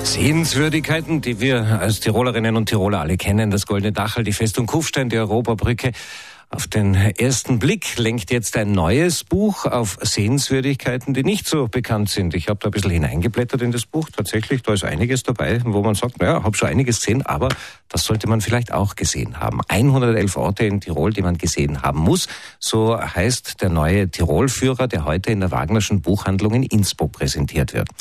Sehenswürdigkeiten, die wir als Tirolerinnen und Tiroler alle kennen. Das Goldene Dachl, die Festung Kufstein, die Europabrücke. Auf den ersten Blick lenkt jetzt ein neues Buch auf Sehenswürdigkeiten, die nicht so bekannt sind. Ich habe da ein bisschen hineingeblättert in das Buch. Tatsächlich, da ist einiges dabei, wo man sagt, naja, habe schon einiges gesehen, aber das sollte man vielleicht auch gesehen haben. 111 Orte in Tirol, die man gesehen haben muss. So heißt der neue Tirol-Führer, der heute in der Wagnerschen Buchhandlung in Innsbruck präsentiert wird.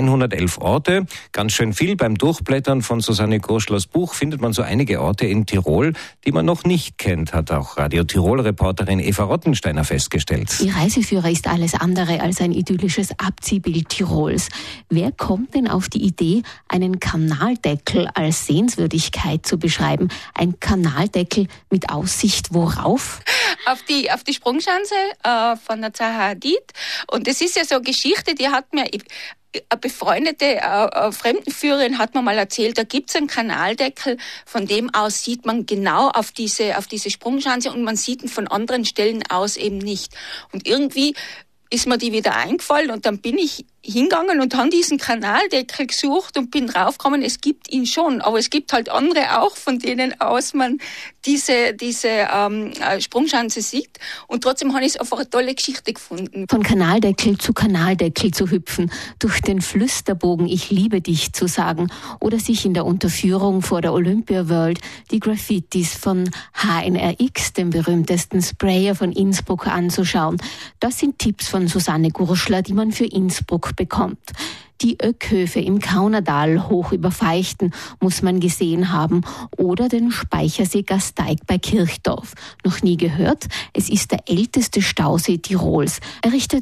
111 Orte, ganz schön viel. Beim Durchblättern von Susanne Gurschlers Buch findet man so einige Orte in Tirol, die man noch nicht kennt, hat auch Radio Tirol-Reporterin Eva Rottensteiner festgestellt. Ihr Reiseführer ist alles andere als ein idyllisches Abziehbild Tirols. Wer kommt denn auf die Idee, einen Kanaldeckel als Sehenswürdigkeit zu beschreiben? Ein Kanaldeckel mit Aussicht worauf? Auf die Sprungschanze von der Zaha Hadid. Und das ist ja so eine Geschichte, die hat mir eine befreundete Fremdenführerin hat mir mal erzählt, da gibt's einen Kanaldeckel, von dem aus sieht man genau auf diese Sprungschanze und man sieht ihn von anderen Stellen aus eben nicht. Und irgendwie ist mir die wieder eingefallen und dann bin ich hingegangen und habe diesen Kanaldeckel gesucht und bin draufgekommen, es gibt ihn schon, aber es gibt halt andere auch, von denen aus man diese Sprungschanze sieht. Und trotzdem habe ich einfach eine tolle Geschichte gefunden. Von Kanaldeckel zu hüpfen, durch den Flüsterbogen Ich liebe dich zu sagen oder sich in der Unterführung vor der Olympia World die Graffitis von HNRX, dem berühmtesten Sprayer von Innsbruck, anzuschauen. Das sind Tipps von Susanne Gurschler, die man für Innsbruck bekommt. Die Öckhöfe im Kaunertal hoch über Feichten muss man gesehen haben oder den Speichersee Gasteig bei Kirchdorf. Noch nie gehört? Es ist der älteste Stausee Tirols, errichtet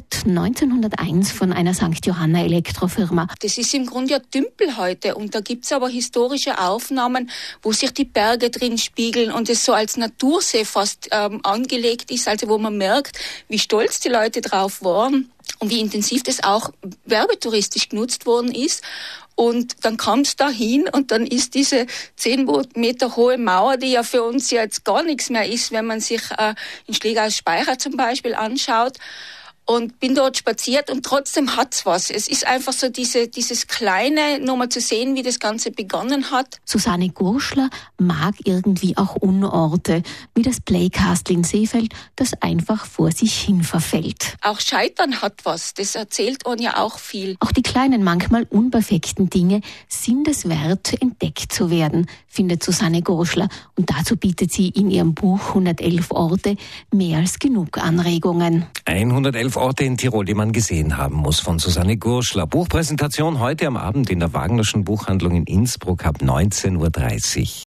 1901 von einer St. Johanna Elektrofirma. Das ist im Grunde ja Tümpel heute und da gibt's aber historische Aufnahmen, wo sich die Berge drin spiegeln und es so als Natursee fast angelegt ist, also wo man merkt, wie stolz die Leute drauf waren. Und wie intensiv das auch werbetouristisch genutzt worden ist. Und dann kam es da hin und dann ist diese 10 Meter hohe Mauer, die ja für uns ja jetzt gar nichts mehr ist, wenn man sich in Schlägersspeicher zum Beispiel anschaut. Und bin dort spaziert und trotzdem hat's was. Es ist einfach so dieses Kleine, nur mal zu sehen, wie das Ganze begonnen hat. Susanne Gurschler mag irgendwie auch Unorte, wie das Playkastle in Seefeld, das einfach vor sich hin verfällt. Auch Scheitern hat was, das erzählt man ja auch viel. Auch die kleinen, manchmal unperfekten Dinge sind es wert, entdeckt zu werden, findet Susanne Gurschler. Und dazu bietet sie in ihrem Buch 111 Orte mehr als genug Anregungen. 111 Orte in Tirol, die man gesehen haben muss, von Susanne Gurschler. Buchpräsentation heute am Abend in der Wagnerschen Buchhandlung in Innsbruck ab 19:30 Uhr.